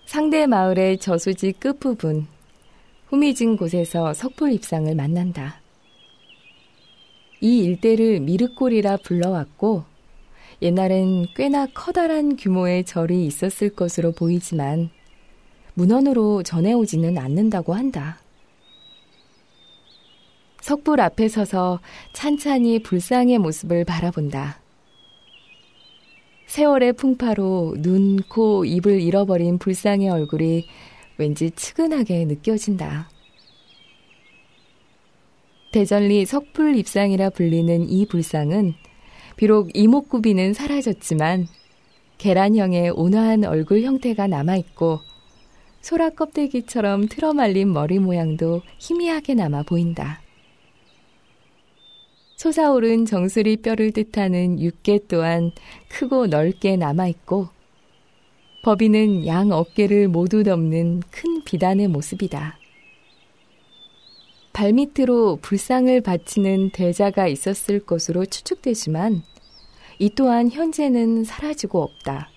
상대 마을의 저수지 끝부분, 후미진 곳에서 석불 입상을 만난다. 이 일대를 미륵골이라 불러왔고 옛날엔 꽤나 커다란 규모의 절이 있었을 것으로 보이지만 문헌으로 전해오지는 않는다고 한다. 석불 앞에 서서 찬찬히 불상의 모습을 바라본다. 세월의 풍파로 눈, 코, 입을 잃어버린 불상의 얼굴이 왠지 측은하게 느껴진다. 대전리 석불 입상이라 불리는 이 불상은 비록 이목구비는 사라졌지만 계란형의 온화한 얼굴 형태가 남아있고 소라 껍데기처럼 틀어말린 머리 모양도 희미하게 남아 보인다. 솟아오른 정수리 뼈를 뜻하는 육계 또한 크고 넓게 남아있고 법인은 양 어깨를 모두 덮는 큰 비단의 모습이다. 발밑으로 불상을 받치는 대자가 있었을 것으로 추측되지만 이 또한 현재는 사라지고 없다.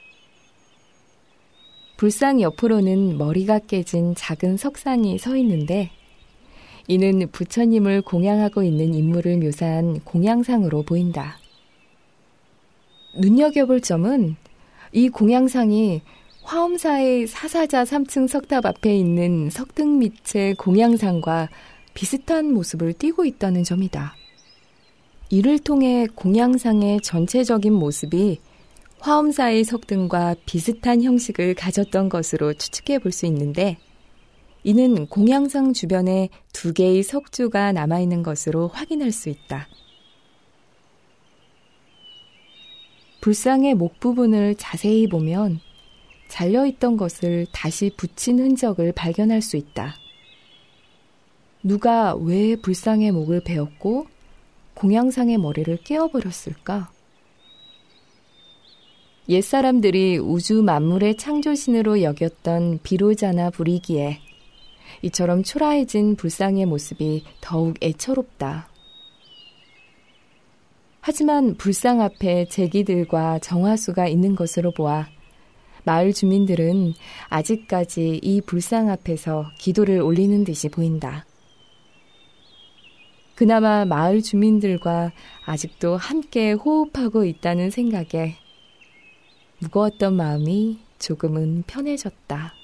불상 옆으로는 머리가 깨진 작은 석상이 서 있는데 이는 부처님을 공양하고 있는 인물을 묘사한 공양상으로 보인다. 눈여겨볼 점은 이 공양상이 화엄사의 사사자 3층 석탑 앞에 있는 석등 밑의 공양상과 비슷한 모습을 띠고 있다는 점이다. 이를 통해 공양상의 전체적인 모습이 화엄사의 석등과 비슷한 형식을 가졌던 것으로 추측해 볼 수 있는데 이는 공양상 주변에 2개의 석주가 남아있는 것으로 확인할 수 있다. 불상의 목 부분을 자세히 보면 잘려있던 것을 다시 붙인 흔적을 발견할 수 있다. 누가 왜 불상의 목을 베었고 공양상의 머리를 깨어버렸을까? 옛사람들이 우주 만물의 창조신으로 여겼던 비로자나 불이기에 이처럼 초라해진 불상의 모습이 더욱 애처롭다. 하지만 불상 앞에 제기들과 정화수가 있는 것으로 보아 마을 주민들은 아직까지 이 불상 앞에서 기도를 올리는 듯이 보인다. 그나마 마을 주민들과 아직도 함께 호흡하고 있다는 생각에 무거웠던 마음이 조금은 편해졌다.